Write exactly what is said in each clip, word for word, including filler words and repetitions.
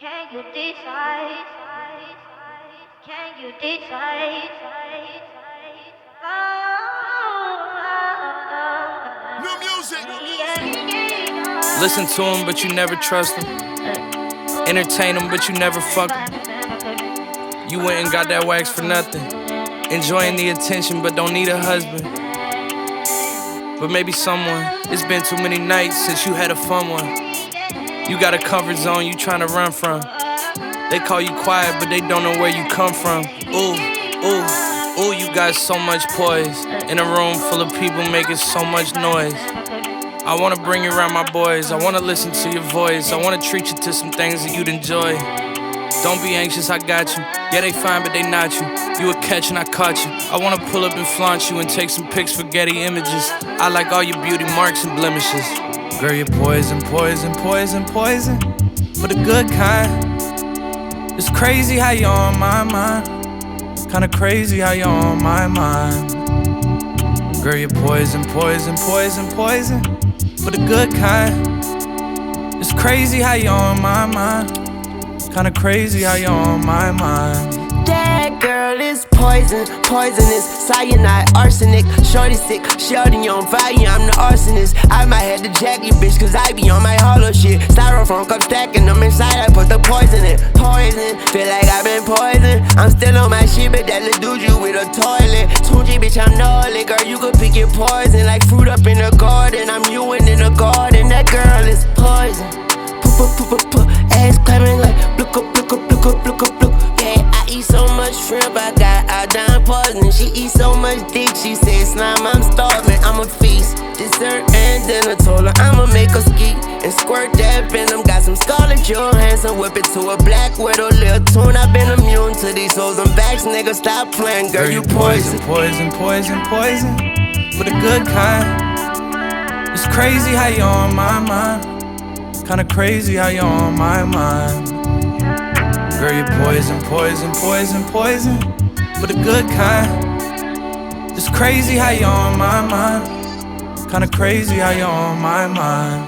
Can you decide? Can you decide? New music. Listen to him, but you never trust him. Entertain him, but you never fuck him. You went and got that wax for nothing. Enjoying the attention, but don't need a husband. But maybe someone. It's been too many nights since you had a fun one. You got a comfort zone you tryna run from. They call you quiet, but they don't know where you come from. Ooh, ooh, ooh, you got so much poise. In a room full of people making so much noise. I wanna bring you around my boys. I wanna listen to your voice. I wanna treat you to some things that you'd enjoy. Don't be anxious, I got you. Yeah, they fine, but they not you. You a catch and I caught you. I wanna pull up and flaunt you and take some pics for Getty Images. I like all your beauty marks and blemishes. Girl, you're poison, poison, poison, poison. For the good kind. It's crazy how you're on my mind. Kinda crazy how you're on my mind. Girl, you're poison, poison, poison, poison. For the good kind. It's crazy how you're on my mind. Kinda crazy how you're on my mind. That girl is poison, poisonous, cyanide, arsenic. Shorty sick, shorty on fire, I'm the arsonist. I might have to jack you, bitch, cause I be on my hollow shit. Styrofoam cup stacking them inside, I put the poison in. Poison, feel like I've been poisoned. I'm still on my shit, but that little dude you with a toilet. two G, bitch, I'm gnarly, girl, you could pick your poison. Like fruit up in the garden, I'm you in the garden. That girl is poison. P-p-p-p-p, ass clapping like look up, look up, look up, look up, look. Yeah, I eat so much shrimp, I got iodine poisoning. She eats so much dick, she said slime, I'm starving. I'm a feast, dessert and dinner. Told her I'ma make her ski and squirt that venom. Got some Scarlett Johansson, whip it to a black widow. Lil' tune, I've been immune to these hoes and backs, nigga, stop playing, girl, you poison. Poison, poison, poison, for the good kind. It's crazy how you're on my mind. Kinda crazy how you're on my mind. Girl, you're poison, poison, poison, poison, for the good kind. It's crazy how you're on my mind. Kinda crazy how you're on my mind.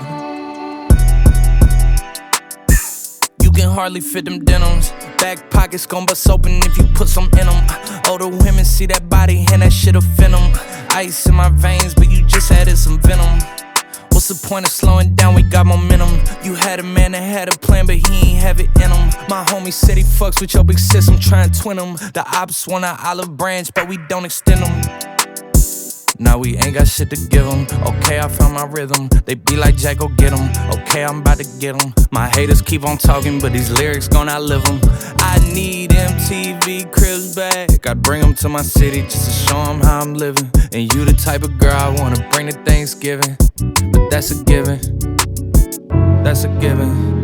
You can hardly fit them denims. Back pockets gon' bust open if you put some in them. Older women see that body and that shit offend them. Ice in my veins, but you just added some venom. What's the point of slowing down? We got momentum. You had a man that had a plan, but he ain't have it in him. My homie said he fucks with your big sis, I'm trying to twin him. The ops want an olive branch, but we don't extend them. Now we ain't got shit to give them. Okay, I found my rhythm. They be like, Jack, go get them. Okay, I'm about to get them. My haters keep on talking, but these lyrics gon' outlive them. I need M T V cribs back. I bring them to my city just to show them how I'm living. And you the type of girl I wanna bring to Thanksgiving. But that's a given. That's a given.